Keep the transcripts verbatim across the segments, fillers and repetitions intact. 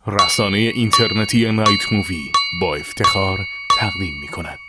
رسانه اینترنتی نایت مووی با افتخار تقدیم می کند.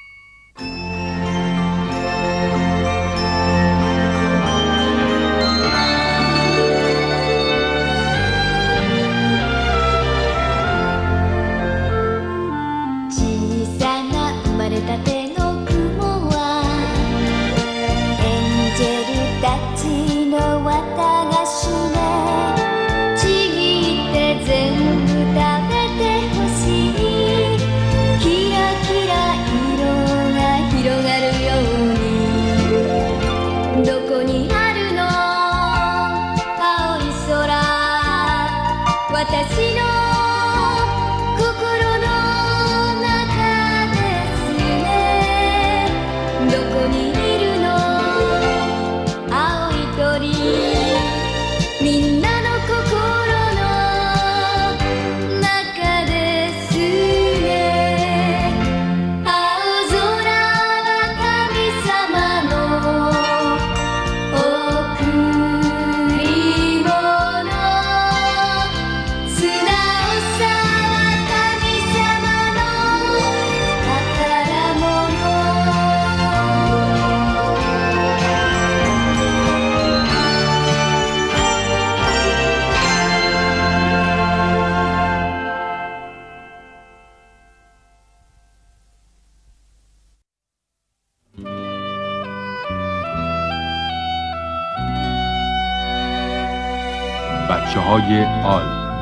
بچه های آل،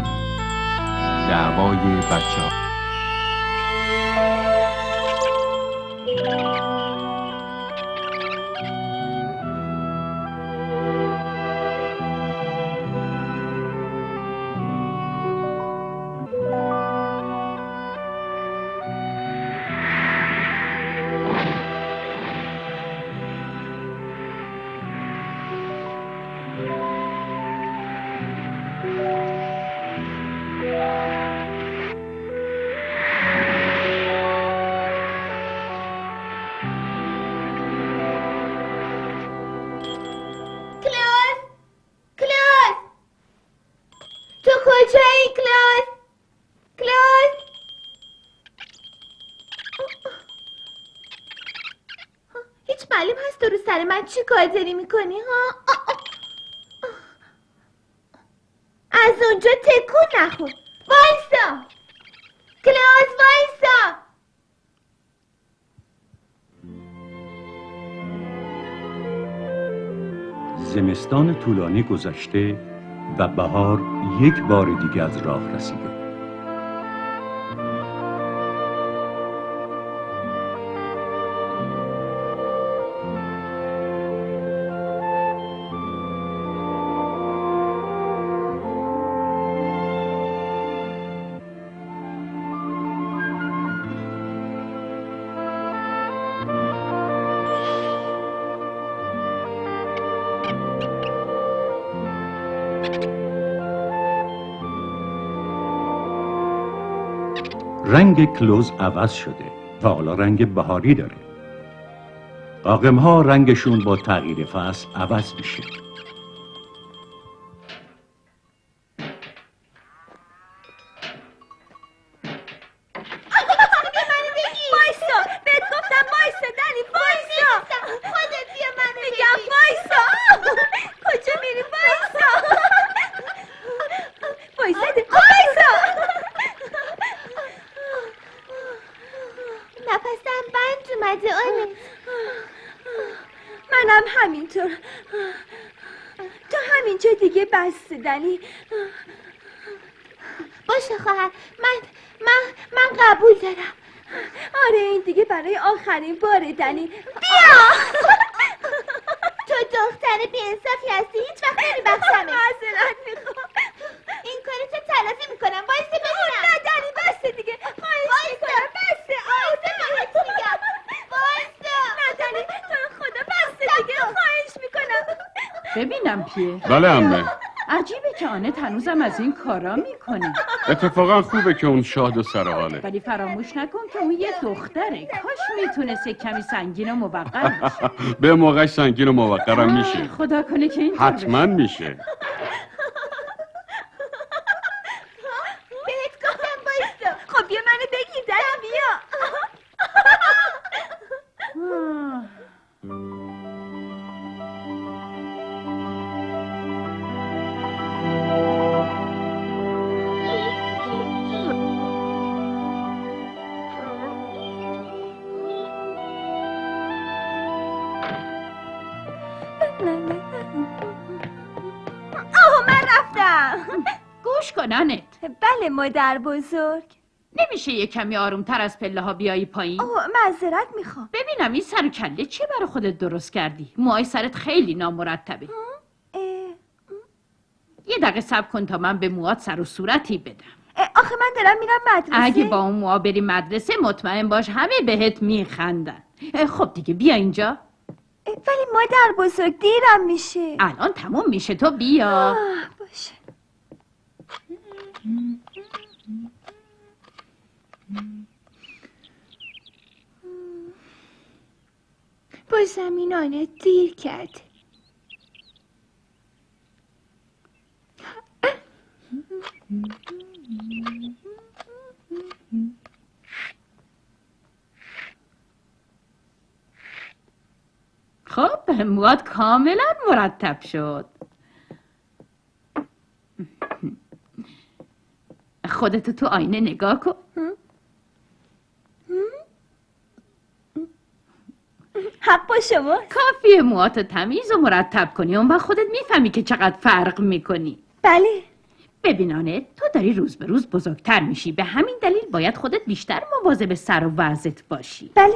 دعوای بچه ها. چی کار داری میکنی ها؟ آه آه. از اونجا تکون نخور. وایسا کلاس، وایسا. زمستان طولانی گذشته و بهار یک بار دیگه از راه رسیده. رنگ کلوز عوض شده و حالا رنگ بهاری داره. قاقم ها رنگشون با تغییر فصل عوض میشه. منم همینطور. تو همینجا دیگه بس دنی. باشه خواهر، من من من قبول دارم. آره این دیگه برای آخرین باره دنی. بیا. تو دختر بی‌انصافی هستی، هیچ وقت نمیبخشمت. معذرت میخوام. این کاری تو تلافی میکنم. وایسا ببینم. نه دنی بسه دیگه. خواهش میکنم بسه. آیسا بهت میگم. وایسا. نه دنی تو خدا بسه دیگه. خواهش میکنم. ببینم پیه. بله عمه. عجیبه که آنت هنوزم از این کارا میکنه. اتفاقا خوبه که اون شاد و سرحاله. ولی فراموش نکن که اون یه دختره. کاش میتونست کمی سنگین و موقر بشه. به موقعش سنگین و موقرم میشه. خدا کنه که این حتما میشه. بهت کننت. بله مادر بزرگ. نمیشه یه کمی آرومتر از پله ها بیایی پایین؟ اوه معذرت میخوام. ببینم این سر و کله چی برای خودت درست کردی؟ موهای سرت خیلی نامرتبه. اه، یه دقیقه صبر کن تا من به موهات سر و صورتی بدم. اه، آخه من دارم میرم مدرسه. اگه با اون موها بری مدرسه مطمئن باش همه بهت میخندن. خب دیگه بیا اینجا. اه، ولی مادر بزرگ دیرم میشه. الان تموم میشه، تو بیا. آه، باشه. با زمین آنه دیر کرد. خب موهات کاملا مرتب شد. خودتو تو آینه نگاه کن. حق با شما. کافیه موهاتو تمیز و مرتب کنی، اون وقت خودت میفهمی که چقدر فرق میکنی. بله. ببینانه تو داری روز به روز بزرگتر میشی، به همین دلیل باید خودت بیشتر مواظب سر و وضعت باشی. بله.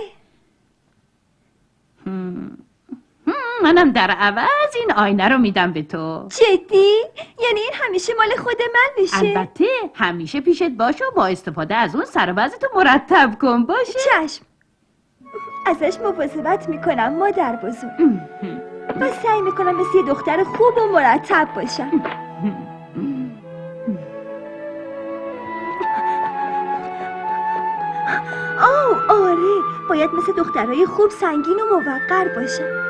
هم. هم، منم در عوض این آینه رو میدم به تو. جدی؟ یعنی این همیشه مال خود من میشه؟ البته همیشه پیشت باشه و با استفاده از اون سر و وضعتو مرتب کن باشه. چشم. ازش مواظبت میکنم مادر بزرگ. و سعی میکنم مثل یه دختر خوب و مرتب باشم. آه آره، باید مثل دخترای خوب سنگین و موقر باشم.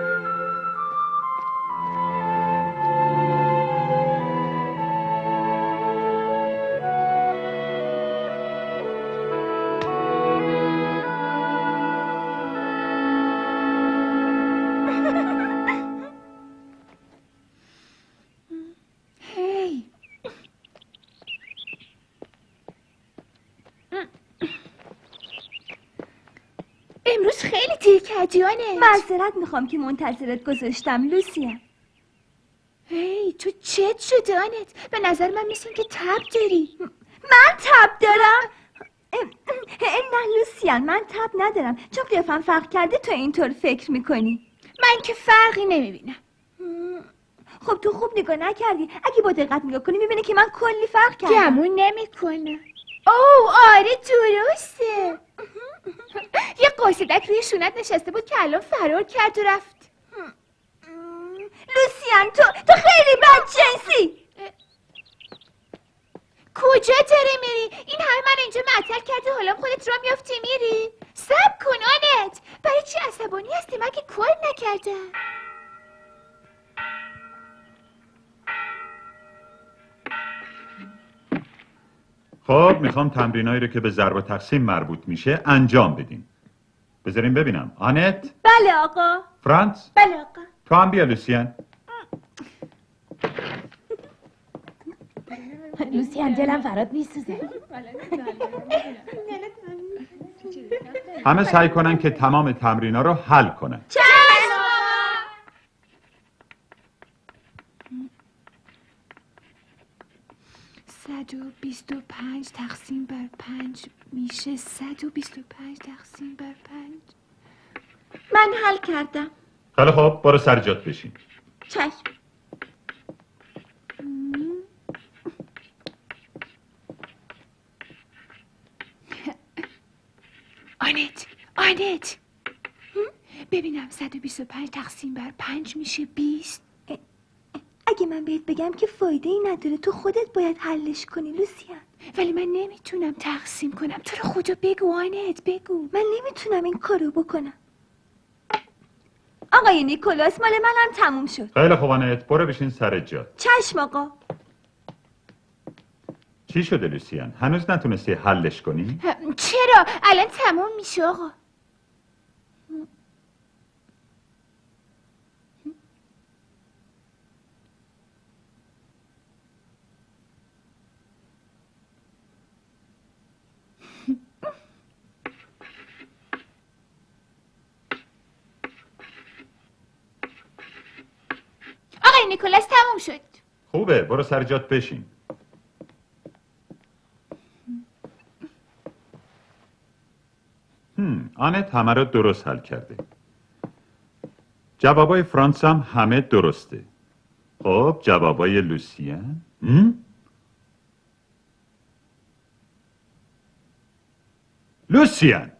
هی امروز خیلی دیر کردی آنه. معذرت میخوام که منتظرت گذاشتم لوسیان. هی تو چت شده آنت؟ به نظر من مثل این که تب داری. من تب دارم؟ ام، ام، نه لوسیان، من تب ندارم، چون قیافم فرق کرده تو اینطور فکر میکنی. من که فرقی نمیبینم. خب تو خوب نگاه نکردی، اگه با دقت نگاه کنی میبینی که من کلی فرق کردم. گمون نمیکنم. اوه آره درسته. یه قاصدک روی شونت نشسته بود که الان فرار کرد و رفت. لوسیان تو تو خیلی بدجنسی. کجا داری میری؟ این همه من اینجا معطل کرده، حالا خودت را میافتی میری؟ صبر کن آنت. برای چی عصبانی هستی؟ من که کار نکردم. خب میخوام تمرینایی رو که به ضرب و تقسیم مربوط میشه انجام بدیم. بذاریم ببینم. آنت؟ بله آقا. فرانس؟ بله آقا. تو هم بیا لوسیان. لوسیان دلم فرات میسوزه. همه سعی کنن که تمام تمرینا رو حل کنن. صد و بیست و پنج تقسیم بر پنج میشه صد و بیست و پنج تقسیم بر پنج. من حل کردم. خیلی خب برو سر جات بشین. چشم. آنت آنت ببینم صد و بیست و پنج تقسیم بر پنج میشه بیست. اگه من بهت بگم که فایده ای نداره، تو خودت باید حلش کنی لوسیان. ولی من نمیتونم تقسیم کنم. تو رو خدا بگو آنت بگو. من نمیتونم این کارو بکنم. آقای نیکولاس مال منم تموم شد. خیلی خوب آنت برو بشین سر جات. چشم آقا. چی شده لوسیان؟ هنوز نتونستی حلش کنی؟ چرا؟ الان تموم میشه آقا. آقای نیکولاس تموم شد. خوبه برو سر جات بشین. هم. آنت همه را درست حل کرده. جوابای فرانس هم همه درسته. خب جوابای لوسیان؟ هم؟ لوسیان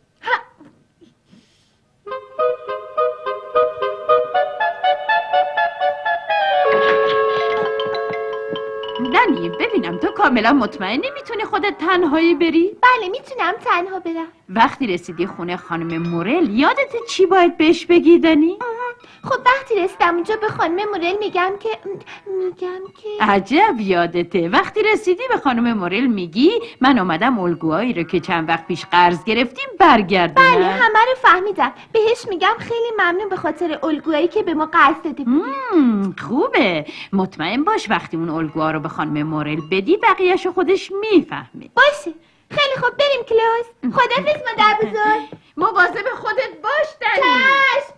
دنی ببینم تو کاملا مطمئنی میتونی خودت تنهایی بری؟ بله میتونم تنها برم. وقتی رسیدی خونه خانم مورل یادت چی باید بهش بگی دنی؟ خب وقتی رسیدم اونجا به خانم مورل میگم که میگم که عجب یادته. وقتی رسیدی به خانم مورل میگی من اومدم الگوهایی رو که چند وقت پیش قرض گرفتیم برگردونم. بله همه رو فهمیدم. بهش میگم خیلی ممنون به خاطر الگوهایی که به ما قرض داده بود. خوبه. مطمئن باش وقتی اون الگوها رو به خانم مورل بدی بقیه‌شو خودش میفهمه. باشه. خیلی خوب بریم کلاس. خدافظ مادر بزرگ. مواظب خودت باش دنی. چشم.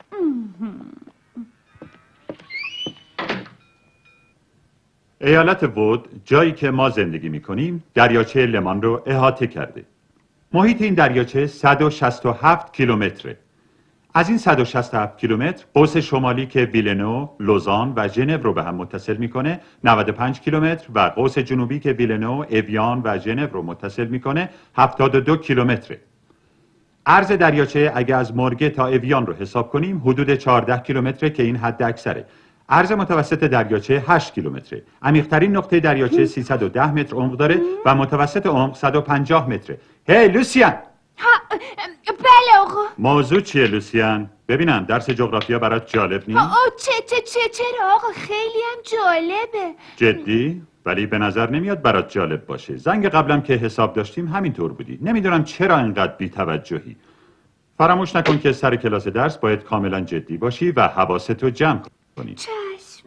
ایالت وود جایی که ما زندگی میکنیم دریاچه لمان رو احاطه کرده. محیط این دریاچه صد و شصت و هفت کیلومتره. از این صد و شصت و هفت کیلومتر قوس شمالی که ویلنو، لوزان و ژنو رو به هم متصل میکنه نود و پنج کیلومتر و قوس جنوبی که ویلنو، اویان و ژنو رو متصل میکنه هفتاد و دو کیلومتره. عرض دریاچه اگه از مورگه تا اویان رو حساب کنیم حدود چهارده کیلومتره که این حد اکثره. عرض متوسط دریاچه هشت کیلومتره. عمیق‌ترین نقطه دریاچه سیصد و ده متر عمق داره و متوسط عمق صد و پنجاه متره. هی لوسیان. ها بله آقا. موضوع چیه لوسیان؟ ببینم درس جغرافیا برات جالب نیست؟ آه چه چه چه چرا آقا خیلی هم جالبه. جدی؟ ولی به نظر نمیاد برات جالب باشه. زنگ قبلم که حساب داشتیم همینطور بودی. نمیدونم چرا اینقدر بی‌توجهی. فراموش نکن که سر کلاس درس باید کاملا جدی باشی و حواستو جمع کنی. چشم.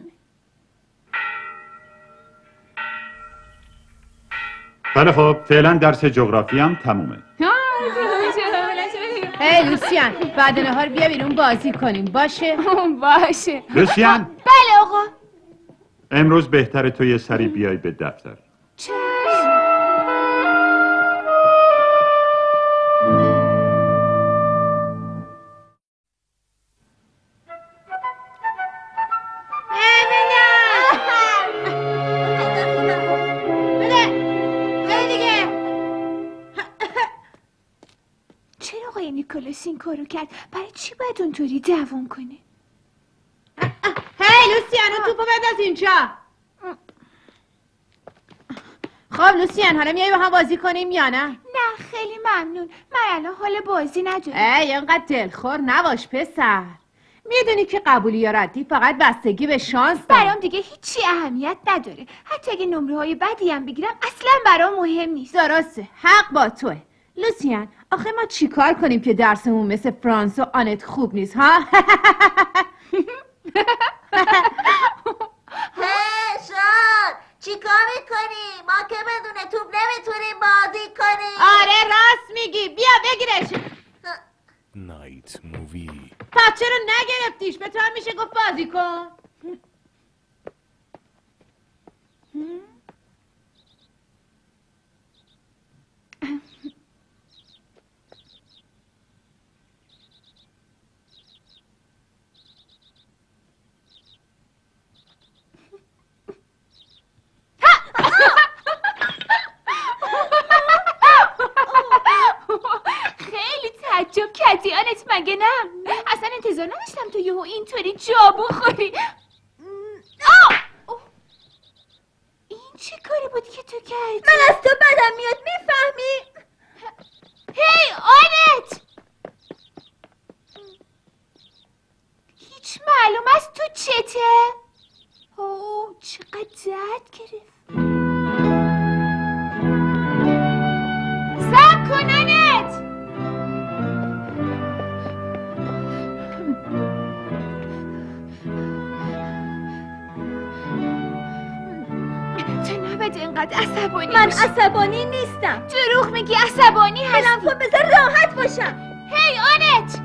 خیلی خب فعلا درس جغرافی هم تمومه. هی لوسیان بعد نهار بیا بیرون بازی کنیم باشه؟ باشه. لوسیان بله آقا. امروز بهتره تو یه سری بیای به دفتر. چشم. چرا آقای نیکولاس این کارو کرد؟ برای چی باید اونطوری دوام کنه؟ هی لوسیان اون توپو بنداز اینجا. خب لوسیان حالا میای با هم بازی کنیم یا نه؟ نه خیلی ممنون. من الان حال بازی ندارم. ای اینقدر دلخور نباش پسر. میدونی که قبولی یا ردی فقط بستگی به شانس داره. برام دیگه هیچی اهمیت نداره. حتی اگه نمره های بدی هم بگیرم اصلا برام مهم نیست. درسته حق با توه. لوسیان آخه ما چی کار کنیم که درسمون مثل فرانس و آنت خوب نیست ها؟ هشان چی کار میکنی؟ ما که بدون توپ نمیتونیم بازی کنیم. آره راست میگی بیا بگیرش. نایت مووی. پس چرا نگرفتیش؟ به تو هم میشه گفت بازی کن. خیلی تعجب کردی آنت مگه نه؟ اصلا انتظار نداشتم تو یهو اینطوری جا بخوری. این چه کاری بود که تو کردی؟ من از تو بدم میاد میفهمی؟ هی آنت هیچ معلوم است تو چته؟ اوه چقدر درد گرفت. صبر کن آنت. تو نباید اینقدر عصبانی من باشی. عصبانی نیستم. دروغ میگی عصبانی هستی. دلم خود بذار راحت باشم. هی آنت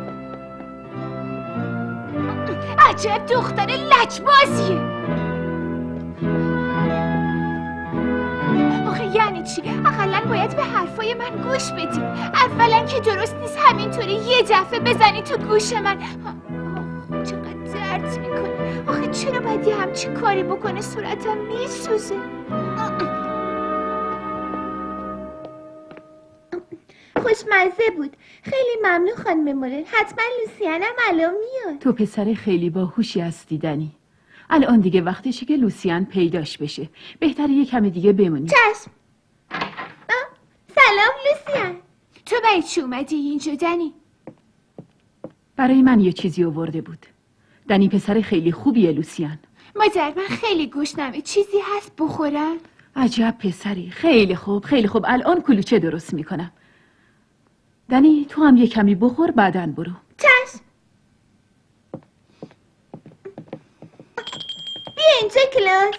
عجب دختر لجبازیه. آخه یعنی چی؟ اقلا باید به حرفای من گوش بدی. اولا که درست نیست همینطوری یه دفعه بزنی تو گوش من. آه، چقدر درد میکنه. آخه چرا باید یه همچی کاری بکنه؟ صورتم میسوزه. خوشمزه بود. خیلی ممنون خانم مورل. حتما لوسیانم الان میاد. تو پسر خیلی باهوشی هستی دنی. الان دیگه وقتشه که لوسیان پیداش بشه. بهتره یه کمی دیگه بمونی. چشم. سلام لوسیان. تو برای چی اومدی اینجا دنی؟ برای من یه چیزی آورده بود. دنی پسر خیلی خوبیه لوسیان. مادر من خیلی گشنمه. چیزی هست بخورم؟ عجب پسری. خیلی خوب خیلی خوب. الان کلوچه درست میکنم. دنی تو هم یه کمی بخور بعدن برو. چشم. بیا اینجا کلاس.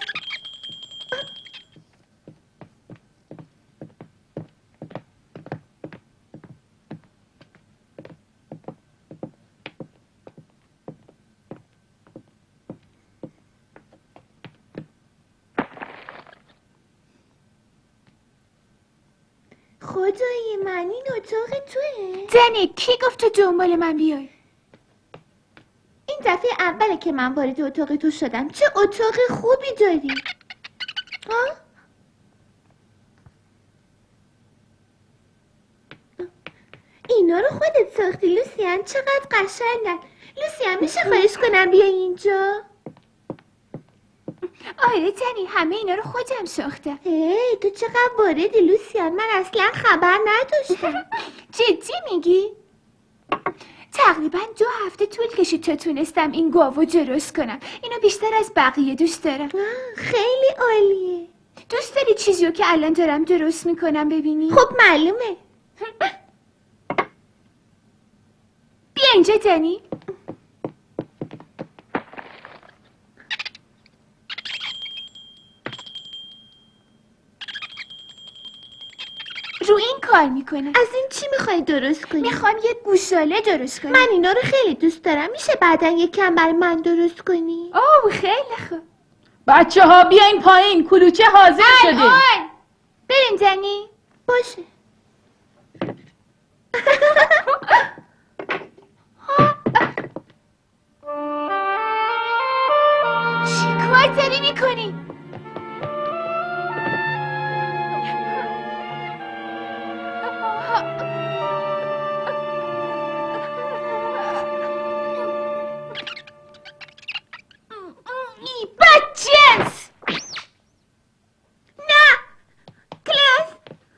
خدای من این اتاق توه؟ دنی کی گفت تو دنبال من بیای؟ این دفعه اوله که من وارد اتاق تو شدم. چه اتاق خوبی داری. ها؟ اینا رو خودت ساختی لوسیان؟ چقدر قشنگن. لوسیان میشه خواهش کنم بیای اینجا؟ آره دنی همه اینا رو خودم ساختم. هی تو چقدر واردی لوسیان. من اصلا خبر نداشتم. جدی میگی؟ تقریبا دو هفته طول کشید تا تونستم این گاوو درست کنم. اینو بیشتر از بقیه دوست دارم. خیلی عالیه. دوست داری چیزیو که الان دارم درست میکنم ببینی؟ خب معلومه. بیا اینجا دنی. رو این کار میکنم. از این چی میخوای درست کنی؟ میخوام یه گوساله درست کنم. من اینا رو خیلی دوست دارم. میشه بعدن یکم برای من درست کنی؟ اوه خیلی خوب. بچه ها بیاین پایین. کلوچه حاضر شده. الان بریم دنی. باشه. چی کار داری میکنی؟ ای بدجنس. نه کلاس.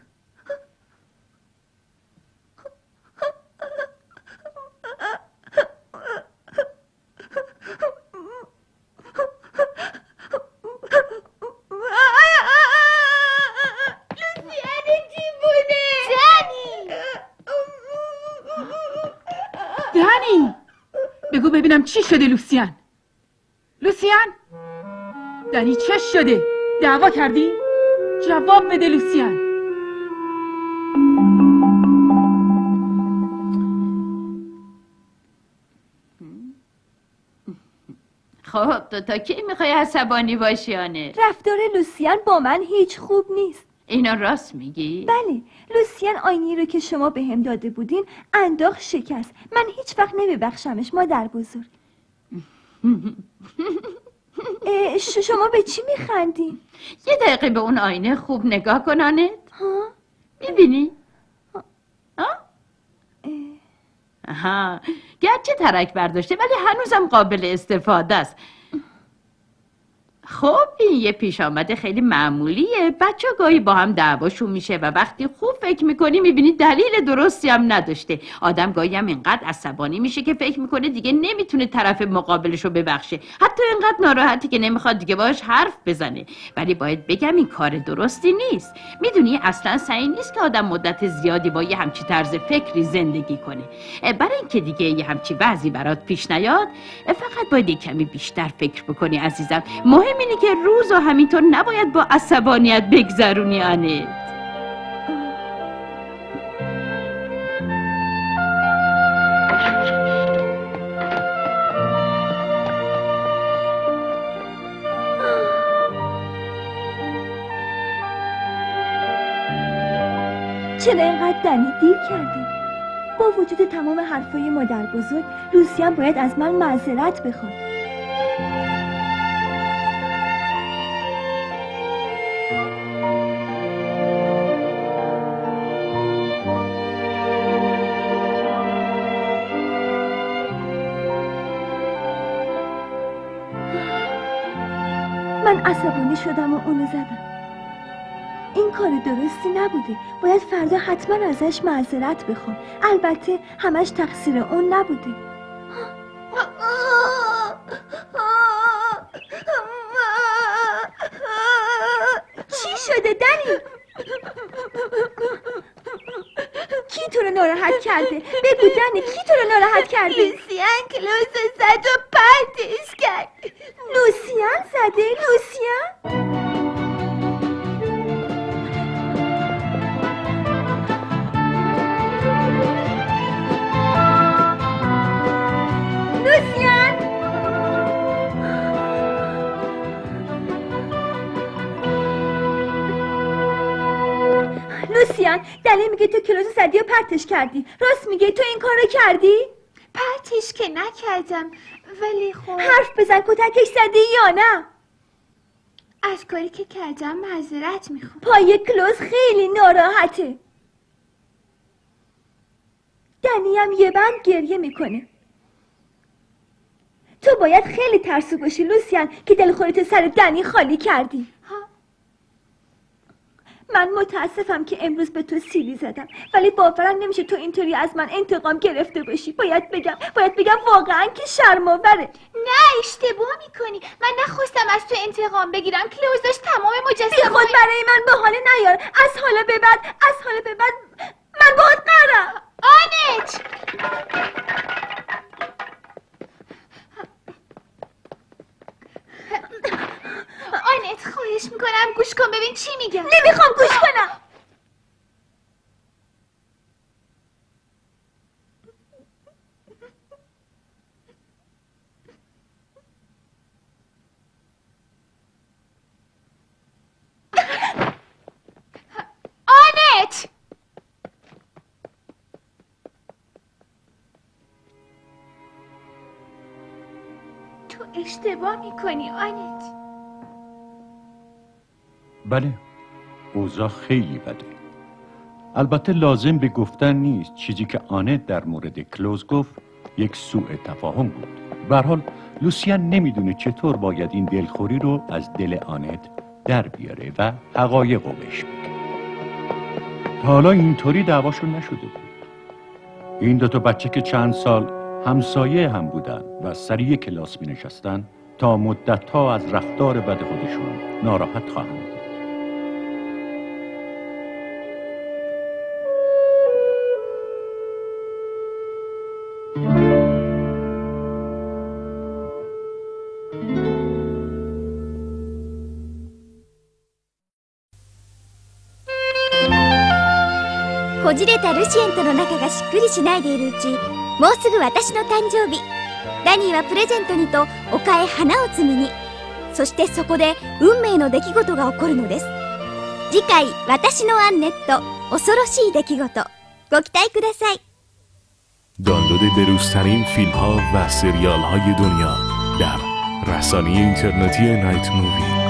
لوسیان دیوونه. دنی دنی بگو ببینم چی شده لوسیان. لوسیان دنی چه شده؟ دعوا کردی؟ جواب بده لوسیان. خب تو تا کی میخوای عصبانی باشی آنه؟ رفتار لوسیان با من هیچ خوب نیست. اینا راست میگی؟ بله لوسیان آینی رو که شما به هم داده بودین انداخت شکست. من هیچ وقت نمیبخشمش مادر بزرگ. ش- شما به چی میخندی؟ یه دقیقه به اون آینه خوب نگاه کنانه. ها؟ میبینی؟ ها؟ آها گرچه ترک برداشته ولی هنوزم قابل استفاده است. خب این یه پیش آمده خیلی معمولیه. بچه گاهی با هم دعواشون میشه و وقتی خوب فکر میکنی میبینی دلیل درستی هم نداشته. آدم گاهی هم اینقدر عصبانی میشه که فکر میکنه دیگه نمیتونه طرف مقابلش رو ببخشه. حتی اینقدر ناراحتی که نمیخواد دیگه باهاش حرف بزنه. ولی باید بگم این کار درستی نیست. میدونی اصلا سعی نیست که آدم مدت زیادی با یه همچی طرز فکری زندگی کنه. برای اینکه دیگه یه همچی وضعی برات پیش نیاد فقط باید یه کمی بیشتر فکر بکنی عزیزم. مهم اینه که روز و همینطور نباید با عصبانیت بگذرونی آنه. چرا اینقدر دنی دیر کردی؟ با وجود تمام حرفای مادر بزرگ لوسیان باید از من معذرت بخواد. من عصبانی شدم و اونو زدم. این کار درستی نبوده. باید فردا حتما ازش معذرت بخوام. البته همش تقصیر اون نبوده. چی شده دنی؟ کی تو رو ناراحت کرده؟ بگو دنی، کی تو رو ناراحت کرده؟ لوسیان کلوز زد و پرتش کرد. لوسیان زده؟ لوسیان؟ لوسیان؟ لوسیان، دنی میگه تو کلوز زدی و پرتش کردی. راست میگه تو این کارو کردی؟ پرتش که نکردم، ولی خب حرف بزن، کتکش زدی یا نه؟ از کاری که کردم معذرت میخوام. پای کلوز خیلی ناراحته. دنی هم یه بند گریه میکنه. تو باید خیلی ترسو باشی لوسیان که دل خودت سر دنی خالی کردی. ها؟ من متاسفم که امروز به تو سیلی زدم، ولی باورم نمیشه تو اینطوری از من انتقام گرفته باشی. باید بگم باید بگم واقعا که شرم‌آوره. نه اشتباه میکنی. من نخواستم از تو انتقام بگیرم. کلوز داشت تمام مجسمه بی خود برای من بهانه نیار. از حالا به بعد از حالا به بعد من باهات قرارم. آنت آنت خواهش میکنم گوش کن ببین چی میگم. نمیخوام گوش کنم. آنت تو اشتباه میکنی آنت. بله، اوضاع خیلی بده. البته لازم به گفتن نیست چیزی که آنت در مورد کلوز گفت یک سوء تفاهم بود. به هر حال لوسیان نمیدونه چطور باید این دلخوری رو از دل آنت در بیاره و حقایق رو بهش بگه. تا حالا اینطوری دعواشون نشده بود. این دوتا بچه که چند سال همسایه هم بودن و سر یک کلاس می نشستن تا مدت‌ها از رفتار بد خودشون ناراحت خواهند بود. こじれたルシエンとの仲がしっくりしないでいるうち、もうすぐ私の誕生日。ダニーはプレゼントにと丘へ花を摘みに、そしてそこで運命の出来事が起こるのです。次回「私のアンネット恐ろしい出来事」ご期待ください。 دانلود بروزترین فیلم ها و سریال های دنیا در رسانه اینترنتی نایت مووی.